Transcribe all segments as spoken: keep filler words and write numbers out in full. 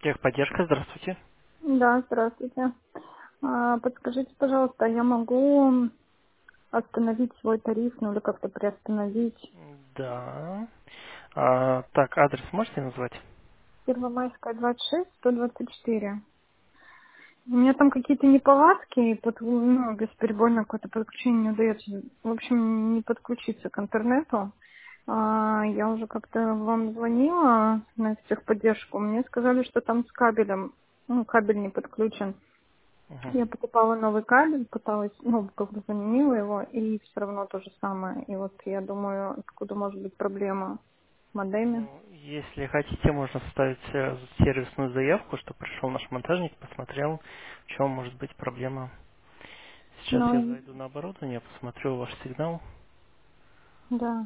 Техподдержка, здравствуйте. Да, здравствуйте. А, подскажите, пожалуйста, я могу остановить свой тариф, ну или как-то приостановить? Да. А, так, адрес можете назвать? Первомайская, двадцать шесть, сто двадцать четыре. У меня там какие-то неполадки, и под, ну, бесперебойно какое-то подключение не удается. В общем, не подключиться к интернету. А, я уже как-то вам звонила на техподдержку. Мне сказали, что там с кабелем, ну, кабель не подключен. Мгм. Я покупала новый кабель, пыталась, ну, как бы заменила его, и все равно то же самое. И вот я думаю, откуда может быть проблема в модеме. Ну, если хотите, можно составить э, сервисную заявку, что пришел наш монтажник, посмотрел, в чем может быть проблема. Сейчас Но, я и- зайду на оборудование, посмотрю ваш сигнал. да,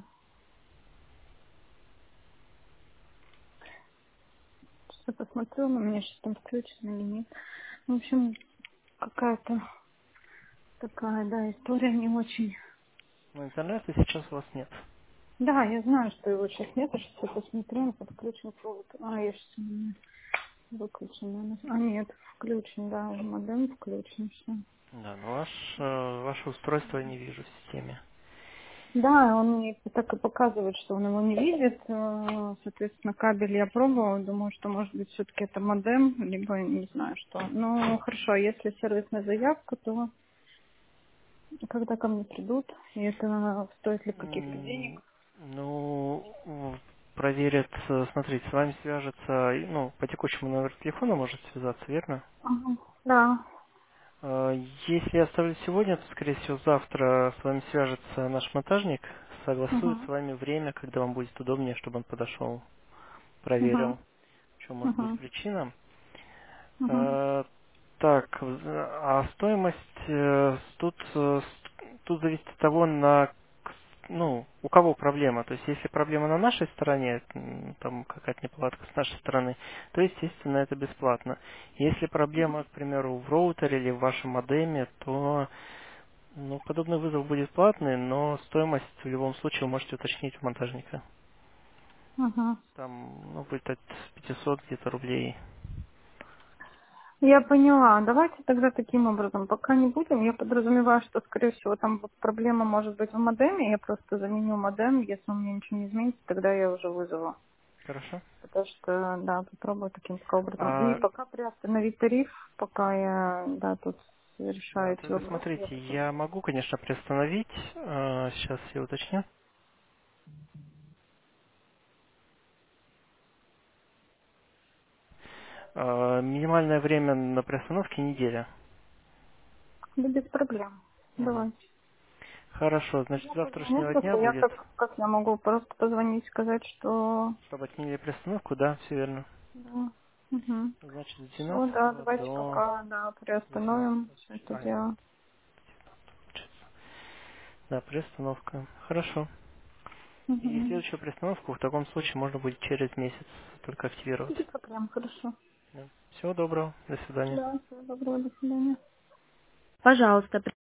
что посмотрю, но у меня сейчас там включено или нет. В общем, какая-то такая, да, история не очень. Но интернета сейчас у вас нет. Да, я знаю, что его сейчас нет, я сейчас посмотрю, подключен провод. А, я сейчас выключен, наверное. А, нет, включен, да, модем включен, все. Да, но ваш, э, ваше устройство я не вижу в системе. Да, он мне так и показывает, что он его не видит. Э, Соответственно, кабель я пробовала. Думаю, что, может быть, все-таки это модем, либо не знаю что. Ну, хорошо, если сервисная заявка, то когда ко мне придут, и это стоит ли каких-то М, денег? Ну, в- проверят, э, смотрите, с вами свяжется, и, ну, по текущему номеру телефона может связаться, верно? Ага. Да. Э, Если я оставлю сегодня, то, скорее всего, завтра с вами свяжется наш монтажник, согласует с Угу. вами время, когда вам будет удобнее, чтобы он подошел, Угу. проверил, в чем может быть Угу. причина. Угу. Э, Так, в- а стоимость э, тут, э, с- тут зависит от того, на к- ну, у кого проблема. То есть, если проблема на нашей стороне, м, там какая-то неполадка с нашей стороны, то, естественно, это бесплатно. Если проблема, к примеру, в роутере или в вашем модеме, то ну, подобный вызов будет платный, но стоимость в любом случае вы можете уточнить у монтажника. Угу. Там ну, будет от пятисот где-то рублей. Я поняла. Давайте тогда таким образом. Пока не будем. Я подразумеваю, что, скорее всего, там вот проблема может быть в модеме. Я просто заменю модем. Если у меня ничего не изменится, тогда я уже вызову. Хорошо? Потому что, да, попробую таким пока образом. И А, пока приостановить тариф, пока я, да, тут Да, решаю эти тогда вопросы, я смотрите, потом. я могу, конечно, приостановить. э, Сейчас я уточню. Э, Минимальное время на приостановке неделя. Да без проблем. Мгм. Давайте. Хорошо, значит, Я с позвоню завтрашнего дня просто. Я будет, как, как я могу просто позвонить, сказать, что... чтобы отменили приостановку, да, все верно. Да. Угу. Значит, с Все, да, двенадцатого давайте до пока, да, приостановим восемнадцатого все это А, нет, дело. получается. Да, приостановка. Хорошо. И Угу. следующую приостановку в таком случае можно будет через месяц только активировать. Без проблем, хорошо. Всего доброго. До свидания. Да, всего доброго, до свидания. Пожалуйста,